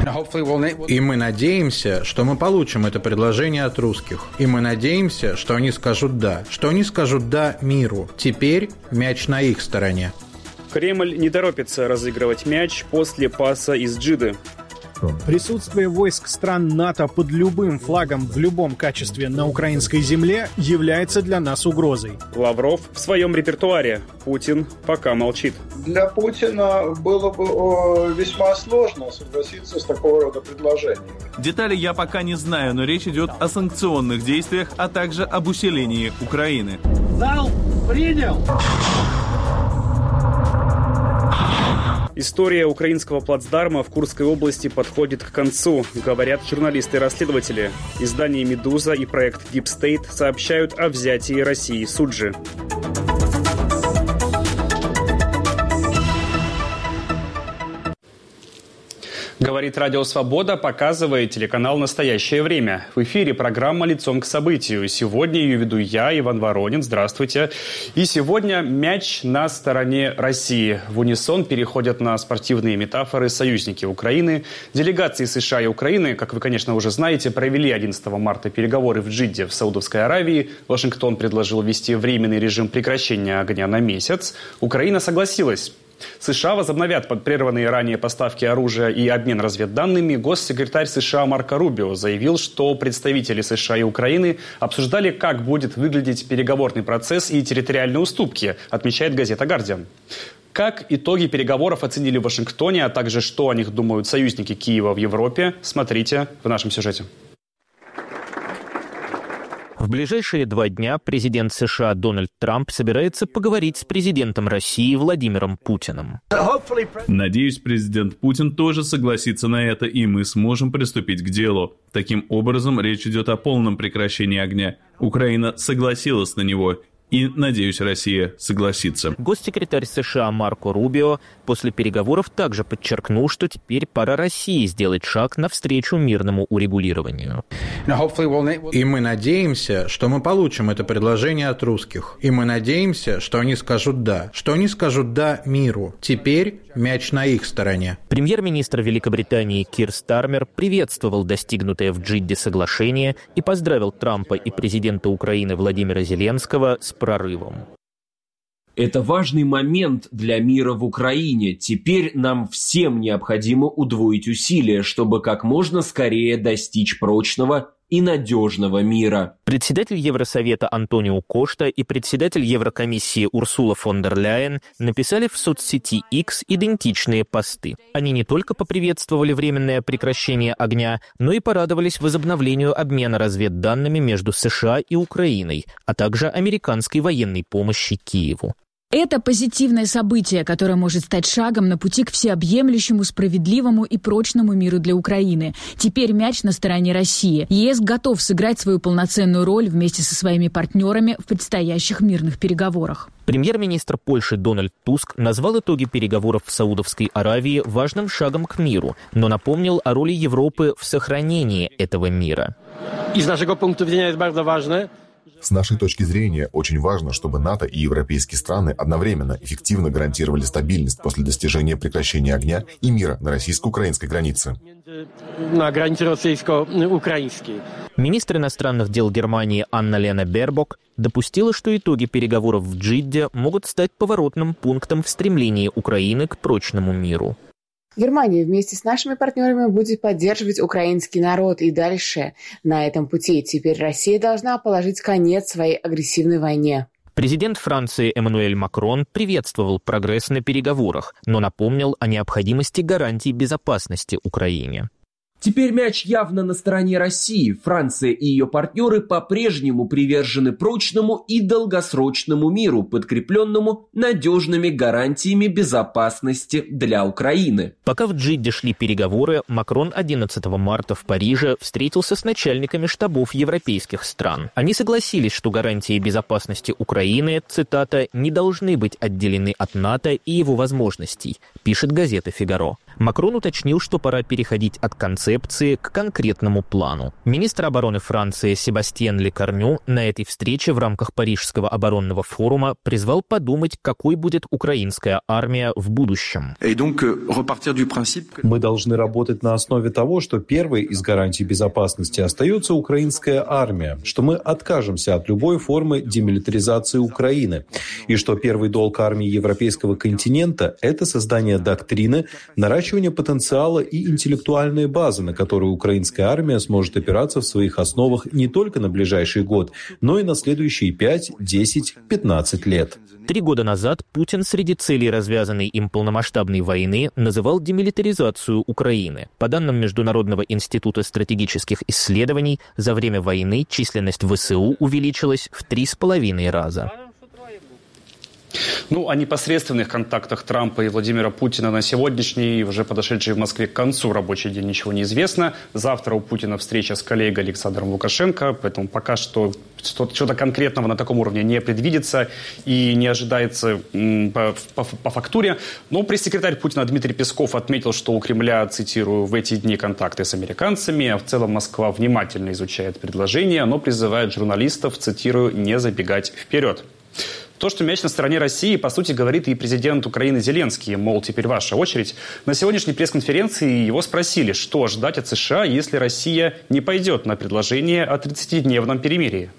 И мы надеемся, что мы получим это предложение от русских. И мы надеемся, что они скажут «да». Что они скажут «да» миру. Теперь мяч на их стороне. Кремль не торопится разыгрывать мяч после паса из Джидды. Присутствие войск стран НАТО под любым флагом в любом качестве на украинской земле является для нас угрозой. Лавров в своем репертуаре. Путин пока молчит. Для Путина было бы весьма сложно согласиться с такого рода предложением. Детали я пока не знаю, но речь идет о санкционных действиях, а также об усилении Украины. Зал принял! История украинского плацдарма в Курской области подходит к концу, говорят журналисты-расследователи. Издание «Медуза» и проект Deep State сообщают о взятии России Суджи. Говорит Радио Свобода, показывает телеканал «Настоящее время». В эфире программа «Лицом к событию». Сегодня ее веду я, Иван Воронин. Здравствуйте. И сегодня мяч на стороне России. В унисон переходят на спортивные метафоры союзники Украины. Делегации США и Украины, как вы, конечно, уже знаете, провели 11 марта переговоры в Джидде в Саудовской Аравии. Вашингтон предложил ввести временный режим прекращения огня на месяц. Украина согласилась. США возобновят прерванные ранее поставки оружия и обмен разведданными. Госсекретарь США Марко Рубио заявил, что представители США и Украины обсуждали, как будет выглядеть переговорный процесс и территориальные уступки, отмечает газета «Гардиан». Как итоги переговоров оценили в Вашингтоне, а также что о них думают союзники Киева в Европе, смотрите в нашем сюжете. В ближайшие 2 дня президент США Дональд Трамп собирается поговорить с президентом России Владимиром Путиным. Надеюсь, президент Путин тоже согласится на это, и мы сможем приступить к делу. Таким образом, речь идет о полном прекращении огня. Украина согласилась на него. И, надеюсь, Россия согласится. Госсекретарь США Марко Рубио после переговоров также подчеркнул, что теперь пора России сделать шаг навстречу мирному урегулированию. И мы надеемся, что мы получим это предложение от русских. И мы надеемся, что они скажут «да». Что они скажут «да» миру. Теперь мяч на их стороне. Премьер-министр Великобритании Кир Стармер приветствовал достигнутое в Джидде соглашение и поздравил Трампа и президента Украины Владимира Зеленского с прорывом. Это важный момент для мира в Украине. Теперь нам всем необходимо удвоить усилия, чтобы как можно скорее достичь прочного и надежного мира. Председатель Евросовета Антонио Кошта и председатель Еврокомиссии Урсула фон дер Ляйен написали в соцсети X идентичные посты. Они не только поприветствовали временное прекращение огня, но и порадовались возобновлению обмена разведданными между США и Украиной, а также американской военной помощи Киеву. Это позитивное событие, которое может стать шагом на пути к всеобъемлющему, справедливому и прочному миру для Украины. Теперь мяч на стороне России. ЕС готов сыграть свою полноценную роль вместе со своими партнерами в предстоящих мирных переговорах. Премьер-министр Польши Дональд Туск назвал итоги переговоров в Саудовской Аравии важным шагом к миру, но напомнил о роли Европы в сохранении этого мира. Из нашего пункта зрения это очень важно. С нашей точки зрения, очень важно, чтобы НАТО и европейские страны одновременно эффективно гарантировали стабильность после достижения прекращения огня и мира на российско-украинской границе. На границе российско-украинской. Министр иностранных дел Германии Анна-Лена Бербок допустила, что итоги переговоров в Джидде могут стать поворотным пунктом в стремлении Украины к прочному миру. Германия вместе с нашими партнерами будет поддерживать украинский народ и дальше на этом пути. Теперь Россия должна положить конец своей агрессивной войне. Президент Франции Эммануэль Макрон приветствовал прогресс на переговорах, но напомнил о необходимости гарантий безопасности Украине. Теперь мяч явно на стороне России. Франция и ее партнеры по-прежнему привержены прочному и долгосрочному миру, подкрепленному надежными гарантиями безопасности для Украины. Пока в Джидде шли переговоры, Макрон 11 марта в Париже встретился с начальниками штабов европейских стран. Они согласились, что гарантии безопасности Украины, цитата, «не должны быть отделены от НАТО и его возможностей», пишет газета «Фигаро». Макрон уточнил, что пора переходить от концепции к конкретному плану. Министр обороны Франции Себастьен Лекорню на этой встрече в рамках Парижского оборонного форума призвал подумать, какой будет украинская армия в будущем. Мы должны работать на основе того, что первой из гарантий безопасности остается украинская армия, что мы откажемся от любой формы демилитаризации Украины, и что первый долг армии европейского континента – это создание доктрины, наращивание потенциала и интеллектуальной базы, на которую украинская армия сможет опираться в своих основах не только на ближайший год, но и на следующие 5, 10, 15 лет. 3 года назад Путин среди целей развязанной им полномасштабной войны называл демилитаризацию Украины. По данным Международного института стратегических исследований, за время войны численность ВСУ увеличилась в 3,5 раза. О непосредственных контактах Трампа и Владимира Путина на сегодняшний, уже подошедший в Москве к концу рабочий день, ничего не известно. Завтра у Путина встреча с коллегой Александром Лукашенко, поэтому пока что что-то конкретного на таком уровне не предвидится и не ожидается по фактуре. Но пресс-секретарь Путина Дмитрий Песков отметил, что у Кремля, цитирую, в эти дни контакты с американцами, а в целом Москва внимательно изучает предложение, но призывает журналистов, цитирую, не забегать вперед. То, что мяч на стороне России, по сути, говорит и президент Украины Зеленский, мол, теперь ваша очередь. На сегодняшней пресс-конференции его спросили, что ждать от США, если Россия не пойдет на предложение о 30-дневном перемирии.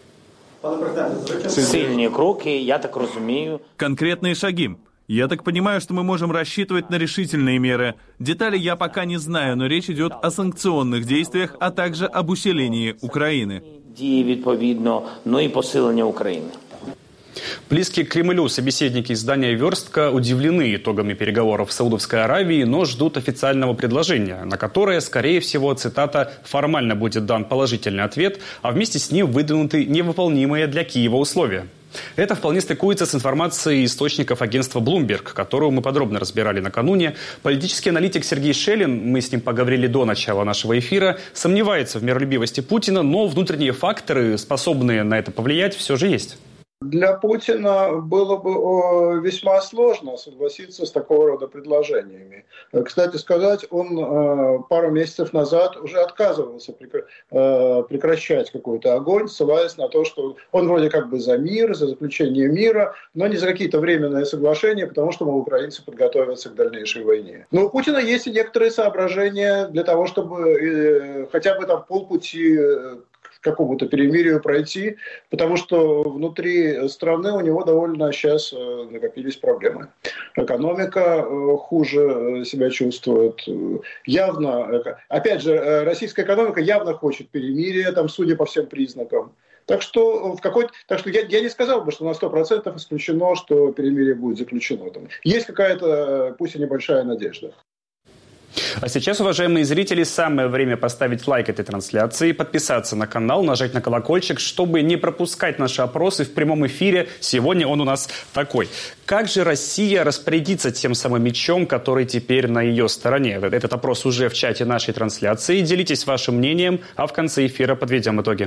Сильные кроки, я так разумею. Конкретные шаги. Я так понимаю, что мы можем рассчитывать на решительные меры. Детали я пока не знаю, но речь идет о санкционных действиях, а также об усилении Украины. Дії відповідно, і посилення України. Близкие к Кремлю собеседники издания «Верстка» удивлены итогами переговоров в Саудовской Аравии, но ждут официального предложения, на которое, скорее всего, цитата, «формально будет дан положительный ответ, а вместе с ним выдвинуты невыполнимые для Киева условия». Это вполне стыкуется с информацией источников агентства Bloomberg, которую мы подробно разбирали накануне. Политический аналитик Сергей Шелин, мы с ним поговорили до начала нашего эфира, сомневается в миролюбивости Путина, но внутренние факторы, способные на это повлиять, все же есть. Для Путина было бы весьма сложно согласиться с такого рода предложениями. Кстати сказать, он пару месяцев назад уже отказывался прекращать какой-то огонь, ссылаясь на то, что он вроде как бы за мир, за заключение мира, но не за какие-то временные соглашения, потому что, мол, украинцы подготовятся к дальнейшей войне. Но у Путина есть и некоторые соображения для того, чтобы хотя бы там полпути к какому-то перемирию пройти, потому что внутри страны у него довольно сейчас накопились проблемы. Экономика хуже себя чувствует. Явно, опять же, российская экономика явно хочет перемирия, там, судя по всем признакам. Так что я не сказал бы, что на 100% исключено, что перемирие будет заключено. Там есть какая-то, пусть и небольшая надежда. А сейчас, уважаемые зрители, самое время поставить лайк этой трансляции, подписаться на канал, нажать на колокольчик, чтобы не пропускать наши опросы в прямом эфире. Сегодня он у нас такой. Как же Россия распорядится тем самым мечом, который теперь на ее стороне? Этот опрос уже в чате нашей трансляции. Делитесь вашим мнением, а в конце эфира подведем итоги.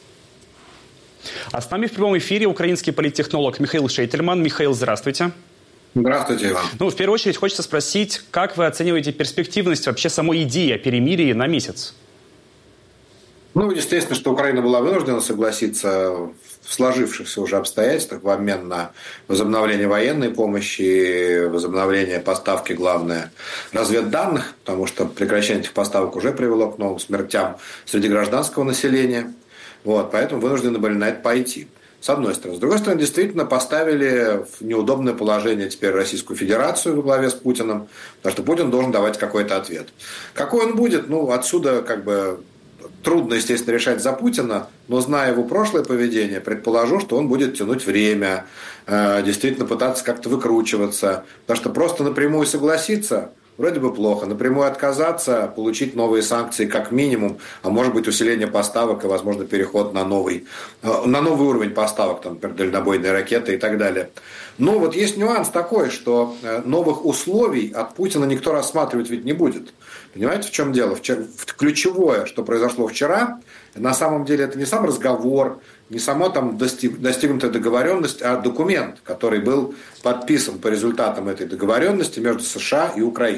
А с нами в прямом эфире украинский политтехнолог Михаил Шейтельман. Михаил, здравствуйте. Здравствуйте, Иван. В первую очередь хочется спросить, как вы оцениваете перспективность вообще самой идеи о перемирии на месяц? Естественно, что Украина была вынуждена согласиться в сложившихся уже обстоятельствах в обмен на возобновление военной помощи, возобновление поставки, главное, разведданных, потому что прекращение этих поставок уже привело к новым смертям среди гражданского населения. Поэтому вынуждены были на это пойти. С одной стороны. С другой стороны, действительно поставили в неудобное положение теперь Российскую Федерацию во главе с Путиным, потому что Путин должен давать какой-то ответ. Какой он будет, отсюда трудно, естественно, решать за Путина, но зная его прошлое поведение, предположу, что он будет тянуть время, действительно пытаться как-то выкручиваться, потому что просто напрямую согласиться вроде бы плохо. Напрямую отказаться, получить новые санкции как минимум, а может быть усиление поставок и, возможно, переход на новый уровень поставок, там, например, дальнобойные ракеты и так далее. Но есть нюанс такой, что новых условий от Путина никто рассматривать ведь не будет. Понимаете, в чем дело? Ключевое, что произошло вчера, на самом деле это не сам разговор, не сама там достигнутая договоренность, а документ, который был подписан по результатам этой договоренности между США и Украиной.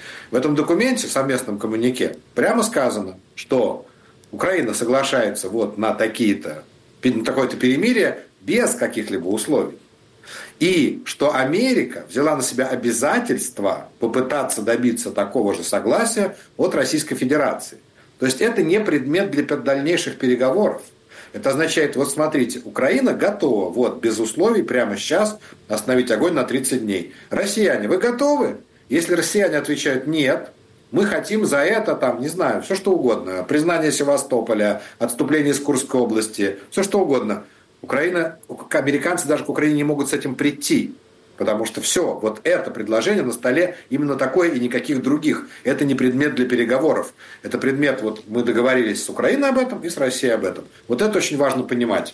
В этом документе, совместном коммюнике, прямо сказано, что Украина соглашается вот на такое-то перемирие без каких-либо условий. И что Америка взяла на себя обязательство попытаться добиться такого же согласия от Российской Федерации. То есть это не предмет для дальнейших переговоров. Это означает, вот смотрите, Украина готова вот без условий прямо сейчас остановить огонь на 30 дней. Россияне, вы готовы? Если россияне отвечают «нет», мы хотим за это, там, не знаю, все что угодно. Признание Севастополя, отступление из Курской области, все что угодно. Американцы даже к Украине не могут с этим прийти. Потому что все, вот это предложение на столе именно такое и никаких других. Это не предмет для переговоров. Это предмет, вот мы договорились с Украиной об этом и с Россией об этом. Вот это очень важно понимать.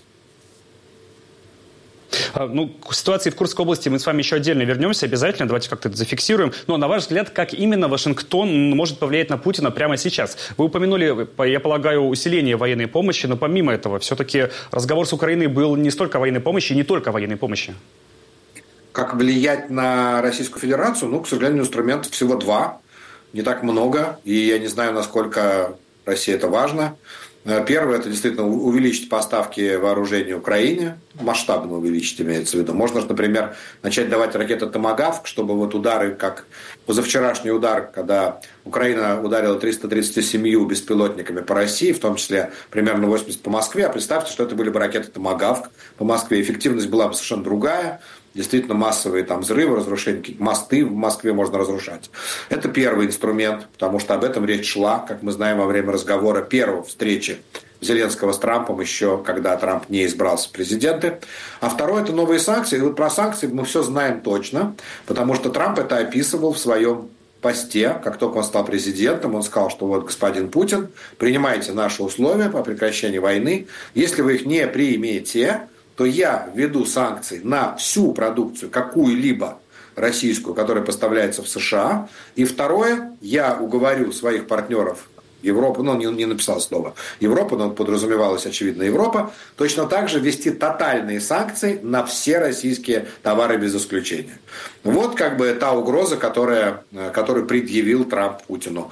К ситуации в Курской области мы с вами еще отдельно вернемся, обязательно, давайте как-то это зафиксируем. Но на ваш взгляд, как именно Вашингтон может повлиять на Путина прямо сейчас? Вы упомянули, я полагаю, усиление военной помощи, но помимо этого, все-таки разговор с Украиной был не столько о военной помощи, не только о военной помощи. Как влиять на Российскую Федерацию? К сожалению, инструментов всего два, не так много, и я не знаю, насколько России это важно. Первое – это действительно увеличить поставки вооружений Украине, масштабно увеличить, имеется в виду. Можно, например, начать давать ракеты «Томагавк», чтобы вот удары, как позавчерашний удар, когда Украина ударила 337 беспилотниками по России, в том числе примерно 80 по Москве. А представьте, что это были бы ракеты «Томагавк» по Москве. Эффективность была бы совершенно другая. Действительно массовые там взрывы, разрушения, мосты в Москве можно разрушать. Это первый инструмент, потому что об этом речь шла, как мы знаем, во время разговора первой встречи Зеленского с Трампом, еще когда Трамп не избрался в президенты. А второе – это новые санкции. И вот про санкции мы все знаем точно, потому что Трамп это описывал в своем посте, как только он стал президентом, он сказал, что вот, господин Путин, принимайте наши условия по прекращению войны. Если вы их не примете, то я введу санкции на всю продукцию, какую-либо российскую, которая поставляется в США. И второе, я уговорю своих партнеров Европы, он не написал слово Европа, но подразумевалось, очевидно, Европа, точно так же ввести тотальные санкции на все российские товары без исключения. Вот как бы та угроза, которую предъявил Трамп Путину.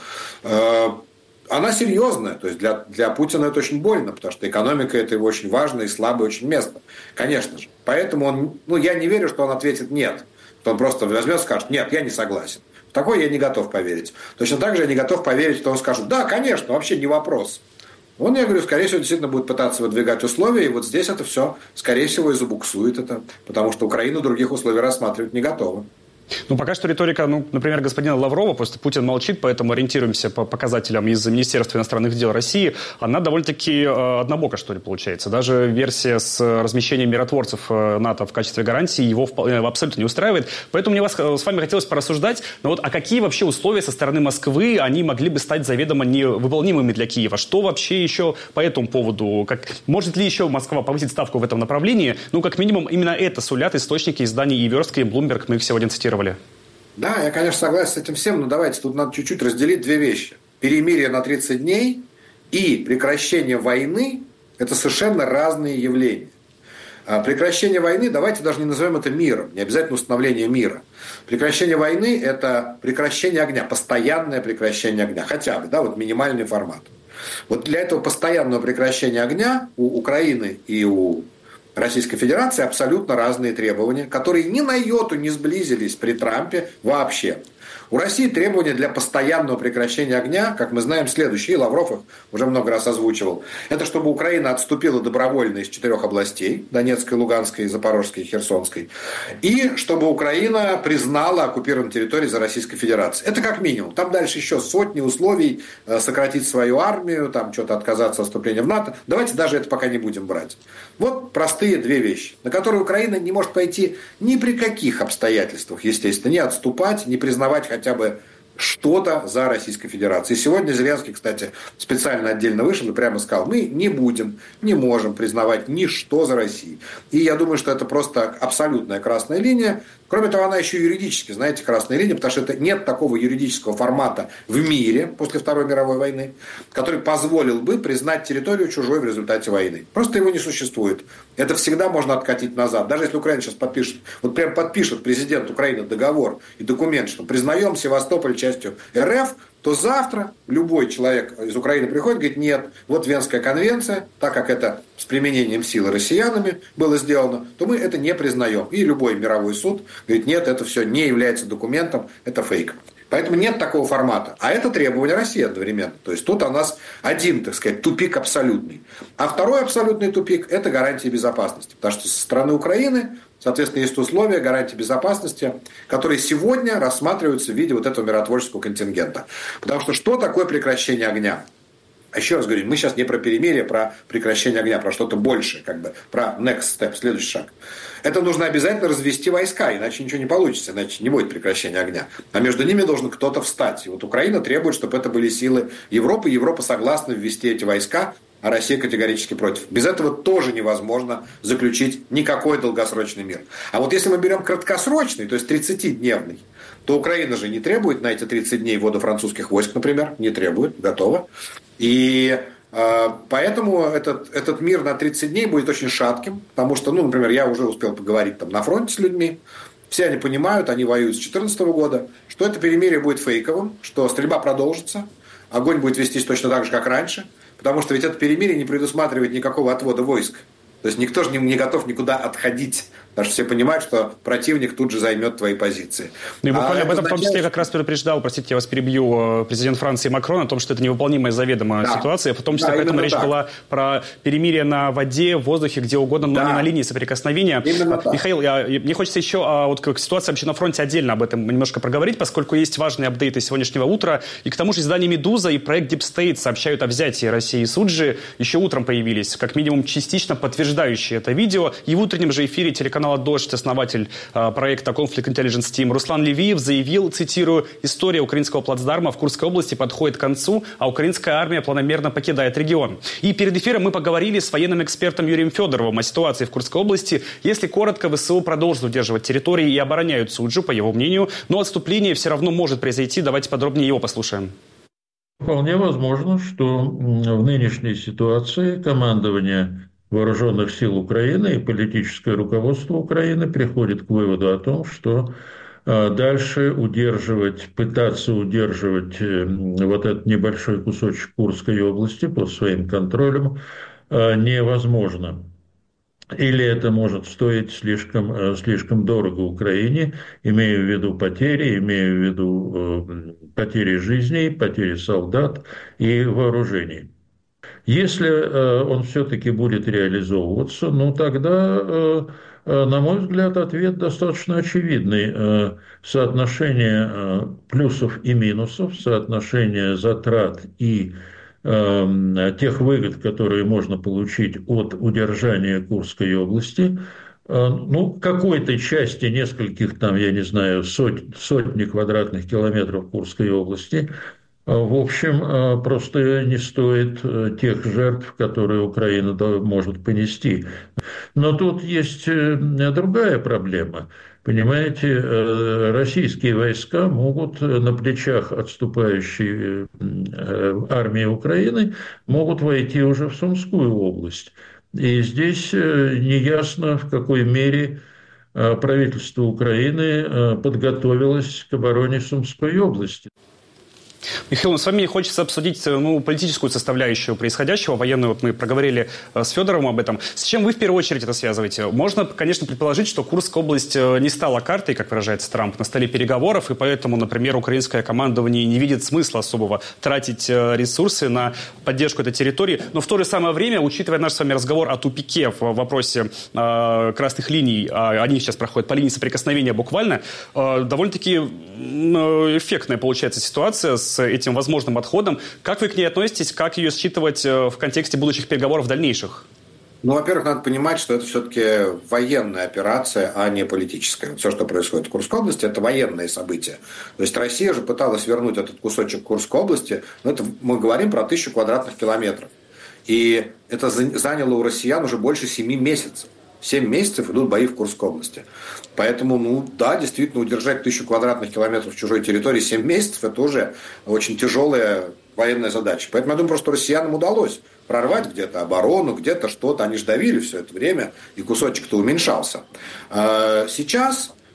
Она серьезная, то есть для Путина это очень больно, потому что экономика это его очень важное и слабое очень место, конечно же. Поэтому я не верю, что он ответит «нет», что он просто возьмет и скажет «нет, я не согласен». В такое я не готов поверить. Точно так же я не готов поверить, что он скажет «да, конечно, вообще не вопрос». Он, я говорю, скорее всего, действительно будет пытаться выдвигать условия, и вот здесь это все, скорее всего, и забуксует это, потому что Украина других условий рассматривать не готова. Пока что риторика, например, господина Лаврова, просто Путин молчит, поэтому ориентируемся по показателям из Министерства иностранных дел России, она довольно-таки однобока, что ли, получается. Даже версия с размещением миротворцев НАТО в качестве гарантии его абсолютно не устраивает. Поэтому мне с вами хотелось порассуждать, а какие вообще условия со стороны Москвы, они могли бы стать заведомо невыполнимыми для Киева? Что вообще еще по этому поводу? Может ли еще Москва повысить ставку в этом направлении? Как минимум, именно это сулят источники изданий и Верстка, и Bloomberg, мы их сегодня цитировали. Да, я, конечно, согласен с этим всем, но давайте тут надо чуть-чуть разделить две вещи. Перемирие на 30 дней и прекращение войны – это совершенно разные явления. Прекращение войны, давайте даже не назовем это миром, не обязательно установление мира. Прекращение войны – это прекращение огня, постоянное прекращение огня, хотя бы, минимальный формат. Вот для этого постоянного прекращения огня у Украины и у Российской Федерации абсолютно разные требования, которые ни на йоту не сблизились при Трампе вообще. У России требования для постоянного прекращения огня, как мы знаем, следующие, и Лавров их уже много раз озвучивал. Это чтобы Украина отступила добровольно из 4 областей, Донецкой, Луганской, Запорожской и Херсонской, и чтобы Украина признала оккупированные территории за Российской Федерацией. Это как минимум. Там дальше еще сотни условий: сократить свою армию, там что-то отказаться от вступления в НАТО. Давайте даже это пока не будем брать. Вот простые две вещи, на которые Украина не может пойти ни при каких обстоятельствах, естественно, не отступать, не признавать хотя бы что-то за Российской Федерацией. И сегодня Зеленский, кстати, специально отдельно вышел и прямо сказал: мы не можем признавать ничто за Россию. И я думаю, что это просто абсолютная красная линия. Кроме того, она еще юридически, знаете, красная линия, потому что нет такого юридического формата в мире после Второй мировой войны, который позволил бы признать территорию чужой в результате войны. Просто его не существует. Это всегда можно откатить назад. Даже если Украина сейчас подпишет, вот прям подпишет президент Украины договор и документ, что признаем Севастополь частью частью РФ, то завтра любой человек из Украины приходит и говорит, нет, вот Венская конвенция, так как это с применением силы россиянами было сделано, то мы это не признаем. И любой мировой суд говорит, нет, это все не является документом, это фейк. Поэтому нет такого формата. А это требование России одновременно. То есть тут у нас один, так сказать, тупик абсолютный. А второй абсолютный тупик – это гарантии безопасности. Потому что со стороны Украины, соответственно, есть условия гарантии безопасности, которые сегодня рассматриваются в виде вот этого миротворческого контингента. Потому что такое прекращение огня? Еще раз говорю, мы сейчас не про перемирие, про прекращение огня, про что-то большее, про next step, следующий шаг. Это нужно обязательно развести войска, иначе ничего не получится, иначе не будет прекращения огня. А между ними должен кто-то встать. И вот Украина требует, чтобы это были силы Европы. Европа согласна ввести эти войска, а Россия категорически против. Без этого тоже невозможно заключить никакой долгосрочный мир. А вот если мы берем краткосрочный, то есть 30-дневный, то Украина же не требует на эти 30 дней ввода французских войск, например, не требует, готова. И поэтому этот мир на 30 дней будет очень шатким, потому что, например, я уже успел поговорить там на фронте с людьми, все они понимают, они воюют с 2014 года, что это перемирие будет фейковым, что стрельба продолжится, огонь будет вестись точно так же, как раньше, потому что ведь это перемирие не предусматривает никакого отвода войск. То есть никто же не готов никуда отходить, потому что все понимают, что противник тут же займет твои позиции. Ну и буквально об этом в том числе как раз предупреждал, простите, я вас перебью, президент Франции Макрон о том, что это невыполнимая заведомо ситуация, в том числе поэтому речь была про перемирие на воде, в воздухе, где угодно, но не на линии соприкосновения. Михаил, мне хочется еще вот к ситуации вообще на фронте отдельно об этом немножко проговорить, поскольку есть важные апдейты сегодняшнего утра, и к тому же издание «Медуза» и проект Deep State сообщают о взятии России и Суджи, еще утром появились, как минимум частично подтверждающие это видео. И в утреннем же эфире телеканала «Дождь» основатель проекта Conflict Intelligence Team Руслан Левиев заявил, цитирую, «История украинского плацдарма в Курской области подходит к концу, а украинская армия планомерно покидает регион». И перед эфиром мы поговорили с военным экспертом Юрием Федоровым о ситуации в Курской области. Если коротко, ВСУ продолжат удерживать территории и обороняют Суджу, по его мнению, но отступление все равно может произойти. Давайте подробнее его послушаем. Вполне возможно, что в нынешней ситуации командование Вооруженных сил Украины и политическое руководство Украины приходит к выводу о том, что дальше пытаться удерживать вот этот небольшой кусочек Курской области под своим контролем невозможно. Или это может стоить слишком дорого Украине, имея в виду потери, имея в виду потери жизней, потери солдат и вооружений. Если он все-таки будет реализовываться, тогда, на мой взгляд, ответ достаточно очевидный. Соотношение плюсов и минусов, соотношение затрат и тех выгод, которые можно получить от удержания Курской области, какой-то части, нескольких сотни квадратных километров Курской области, в общем, просто не стоит тех жертв, которые Украина может понести. Но тут есть другая проблема. Понимаете, российские войска могут на плечах отступающей армии Украины могут войти уже в Сумскую область. И здесь неясно, в какой мере правительство Украины подготовилось к обороне Сумской области. Михаил, с вами хочется обсудить политическую составляющую происходящего, военную, мы проговорили с Федоровым об этом. С чем вы в первую очередь это связываете? Можно, конечно, предположить, что Курская область не стала картой, как выражается Трамп, на столе переговоров, и поэтому, например, украинское командование не видит смысла особого тратить ресурсы на поддержку этой территории. Но в то же самое время, учитывая наш с вами разговор о тупике в вопросе красных линий, они сейчас проходят по линии соприкосновения буквально, довольно-таки эффектная получается ситуация с этим возможным отходом. Как вы к ней относитесь? Как ее считывать в контексте будущих переговоров дальнейших? Во-первых, надо понимать, что это все-таки военная операция, а не политическая. Все, что происходит в Курской области, это военные события. То есть Россия же пыталась вернуть этот кусочек Курской области, но это мы говорим про 1000 квадратных километров. И это заняло у россиян уже больше 7 месяцев. 7 месяцев идут бои в Курской области. Поэтому, действительно, удержать 1000 квадратных километров чужой территории 7 месяцев – это уже очень тяжелая военная задача. Поэтому, я думаю, просто россиянам удалось прорвать где-то оборону, где-то что-то. Они же давили все это время, и кусочек-то уменьшался. Сейчас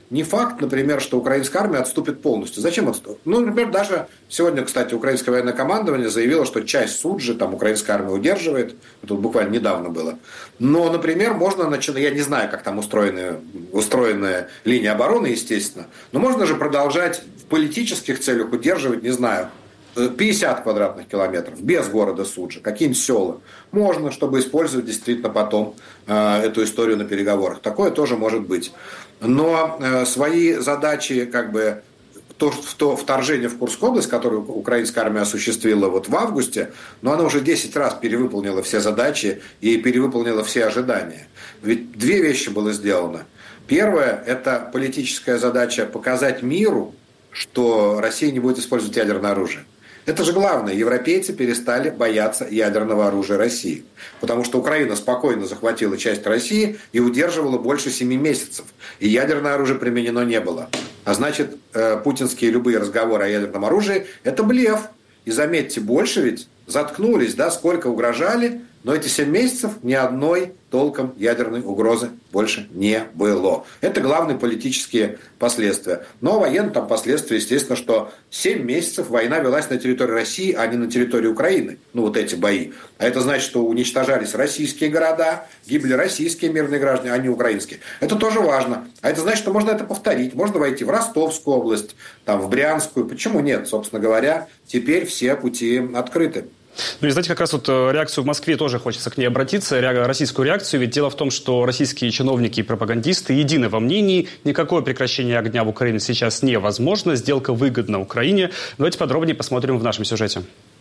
не факт, например, что украинская армия отступит полностью. Зачем отступить? Ну, например, даже сегодня, кстати, украинское военное командование заявило, что часть Суджи там украинская армия удерживает. Это буквально недавно было. Но, например, можно начинать, я не знаю, как там устроена линия обороны, естественно, но можно же продолжать в политических целях удерживать, не знаю, 50 квадратных километров без города Суджи, какие-нибудь села. Можно, чтобы использовать действительно потом эту историю на переговорах. Такое тоже может быть. Но свои задачи, как бы, то вторжение в Курскую область, которое украинская армия осуществила вот в августе, но она уже 10 раз перевыполнила все задачи и перевыполнила все ожидания. Ведь две вещи было сделано. Первое – это политическая задача показать миру, что Россия не будет использовать ядерное оружие. Это же главное. Европейцы перестали бояться ядерного оружия России. Потому что Украина спокойно захватила часть России и удерживала больше 7 месяцев. И ядерное оружие применено не было. А значит, путинские любые разговоры о ядерном оружии – это блеф. И заметьте, больше ведь заткнулись, да, сколько угрожали, но эти 7 месяцев ни одной толком ядерной угрозы больше не было. Это главные политические последствия. Но военные там последствия, естественно, что 7 месяцев война велась на территории России, а не на территории Украины. Ну, вот эти бои. А это значит, что уничтожались российские города, гибли российские мирные граждане, а не украинские. Это тоже важно. А это значит, что можно это повторить. Можно войти в Ростовскую область, там, в Брянскую. Почему нет? Собственно говоря, теперь все пути открыты. Ну и знаете, как раз вот реакцию в Москве тоже хочется к ней обратиться, российскую реакцию. Ведь дело в том, что российские чиновники и пропагандисты едины во мнении, никакое прекращение огня в Украине сейчас невозможно, сделка выгодна Украине. Давайте подробнее посмотрим в нашем сюжете.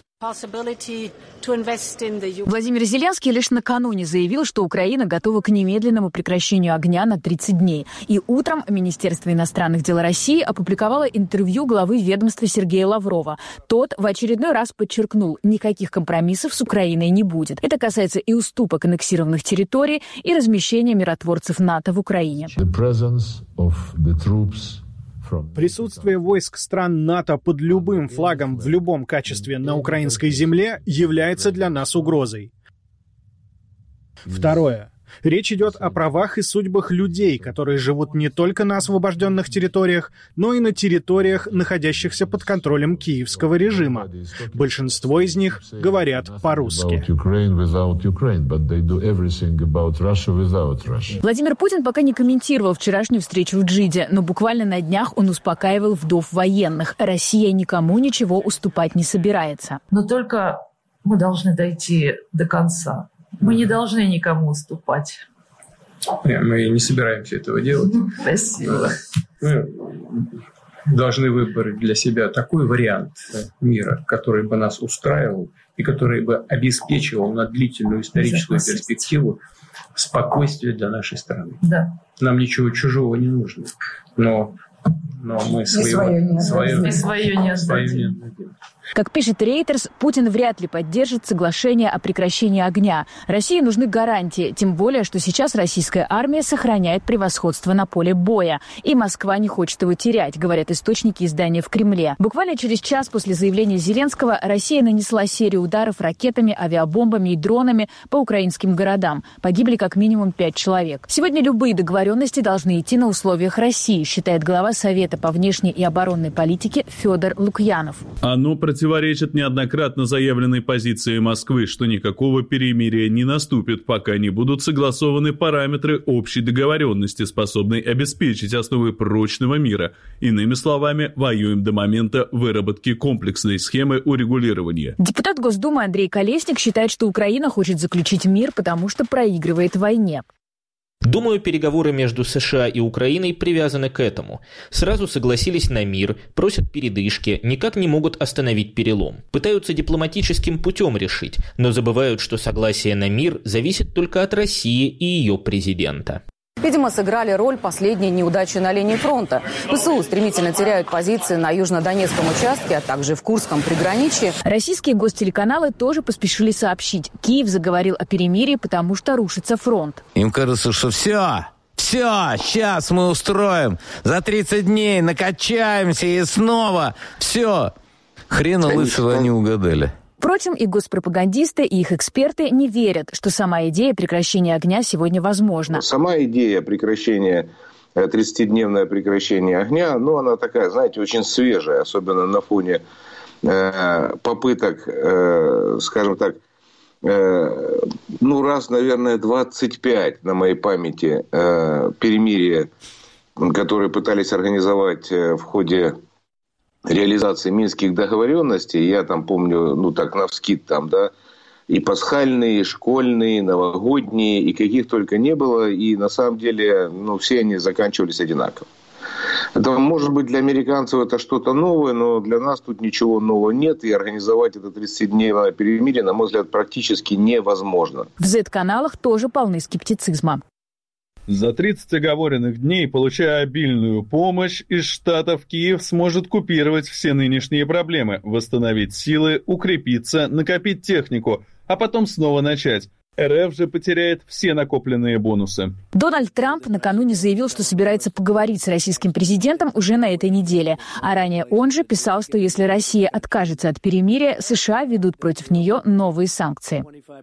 Владимир Зеленский лишь накануне заявил, что Украина готова к немедленному прекращению огня на 30 дней. И утром Министерство иностранных дел России опубликовало интервью главы ведомства Сергея Лаврова. Тот в очередной раз подчеркнул, никаких компромиссов с Украиной не будет. Это касается и уступок аннексированных территорий, и размещения миротворцев НАТО в Украине. Присутствие войск стран НАТО под любым флагом в любом качестве на украинской земле является для нас угрозой. Второе. Речь идет о правах и судьбах людей, которые живут не только на освобожденных территориях, но и на территориях, находящихся под контролем киевского режима. Большинство из них говорят по-русски. Владимир Путин пока не комментировал вчерашнюю встречу в Джиде, но буквально на днях он успокаивал вдов военных. Россия никому ничего уступать не собирается. Но только мы должны дойти до конца. Мы не должны никому уступать. Мы не собираемся этого делать. Спасибо. Мы должны выбрать для себя такой вариант мира, который бы нас устраивал и который бы обеспечивал на длительную историческую перспективу спокойствие для нашей страны. Да. Нам ничего чужого не нужно. Но мы свое не отдадим. Как пишет Reuters, Путин вряд ли поддержит соглашение о прекращении огня. России нужны гарантии, тем более, что сейчас российская армия сохраняет превосходство на поле боя. И Москва не хочет его терять, говорят источники издания в Кремле. Буквально через час после заявления Зеленского Россия нанесла серию ударов ракетами, авиабомбами и дронами по украинским городам. Погибли как минимум 5 человек. Сегодня любые договоренности должны идти на условиях России, считает глава Совета по внешней и оборонной политике Федор Лукьянов. Оно противоречит неоднократно заявленной позиции Москвы, что никакого перемирия не наступит, пока не будут согласованы параметры общей договоренности, способной обеспечить основы прочного мира. Иными словами, воюем до момента выработки комплексной схемы урегулирования. Депутат Госдумы Андрей Колесник считает, что Украина хочет заключить мир, потому что проигрывает в войне. Думаю, переговоры между США и Украиной привязаны к этому. Сразу согласились на мир, просят передышки, никак не могут остановить перелом. Пытаются дипломатическим путем решить, но забывают, что согласие на мир зависит только от России и ее президента. Видимо, сыграли роль последние неудачи на линии фронта. ВСУ стремительно теряют позиции на южнодонецком участке, а также в Курском приграничье. Российские гостелеканалы тоже поспешили сообщить. Киев заговорил о перемирии, потому что рушится фронт. Им кажется, что все, сейчас мы устроим. За 30 дней накачаемся и снова все. Хрена лысого они угадали. Впрочем, и госпропагандисты, и их эксперты не верят, что сама идея прекращения огня сегодня возможна. Сама идея прекращения 30-дневное прекращение огня, ну, она такая, знаете, очень свежая, особенно на фоне попыток, скажем так, ну, раз, наверное, 25 на моей памяти перемирия, которые пытались организовать в ходе реализации минских договоренностей. Я там помню, ну, так, навскид там, да, и пасхальные, и школьные, и новогодние, и каких только не было. И на самом деле, ну, все они заканчивались одинаково. Это, может быть, для американцев это что-то новое, но для нас тут ничего нового нет. И организовать это 30-дневное перемирие, на мой взгляд, практически невозможно. В Z-каналах тоже полны скептицизма. За 30 оговоренных дней, получая обильную помощь из Штатов, Киев сможет купировать все нынешние проблемы, восстановить силы, укрепиться, накопить технику, а потом снова начать. РФ же потеряет все накопленные бонусы. Дональд Трамп накануне заявил, что собирается поговорить с российским президентом уже на этой неделе. А ранее он же писал, что если Россия откажется от перемирия, США ведут против нее новые санкции.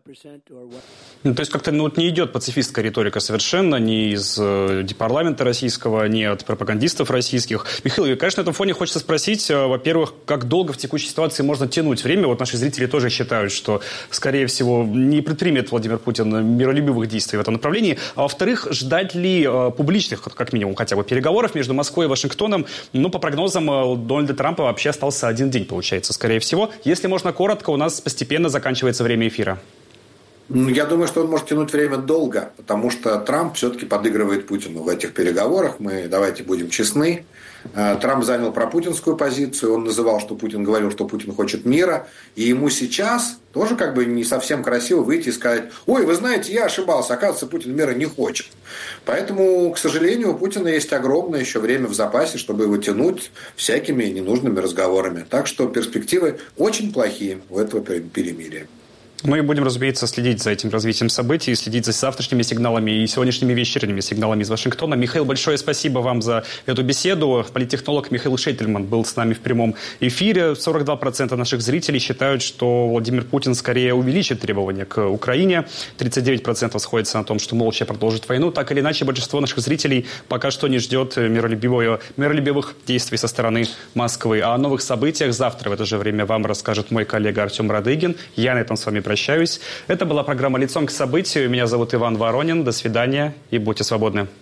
Ну, то есть как-то не идет пацифистская риторика совершенно ни из парламента российского, ни от пропагандистов российских. Михаил, конечно, на этом фоне хочется спросить, во-первых, как долго в текущей ситуации можно тянуть время? Вот наши зрители тоже считают, что, скорее всего, не предпримет Владимир Путин миролюбивых действий в этом направлении. А во-вторых, ждать ли публичных, как минимум, хотя бы переговоров между Москвой и Вашингтоном? Ну, по прогнозам Дональда Трампа вообще остался один день, получается, скорее всего. Если можно коротко, у нас постепенно заканчивается время эфира. Я думаю, что он может тянуть время долго, потому что Трамп все-таки подыгрывает Путину в этих переговорах. Мы, давайте будем честны, Трамп занял пропутинскую позицию, он называл, что Путин говорил, что Путин хочет мира, и ему сейчас тоже как бы не совсем красиво выйти и сказать: ой, вы знаете, я ошибался, оказывается, Путин мира не хочет. Поэтому, к сожалению, у Путина есть огромное еще время в запасе, чтобы его тянуть всякими ненужными разговорами. Так что перспективы очень плохие у этого перемирия. Мы будем, разумеется, следить за этим развитием событий, следить за завтрашними сигналами и сегодняшними вечерними сигналами из Вашингтона. Михаил, большое спасибо вам за эту беседу. Политтехнолог Михаил Шетельман был с нами в прямом эфире. 42% наших зрителей считают, что Владимир Путин скорее увеличит требования к Украине. 39% сходятся на том, что молча продолжит войну. Так или иначе, большинство наших зрителей пока что не ждет миролюбивых действий со стороны Москвы. А о новых событиях завтра в это же время вам расскажет мой коллега Артем Радыгин. Я на этом с вами прощаюсь. Это была программа «Лицом к событию». Меня зовут Иван Воронин. До свидания и будьте свободны.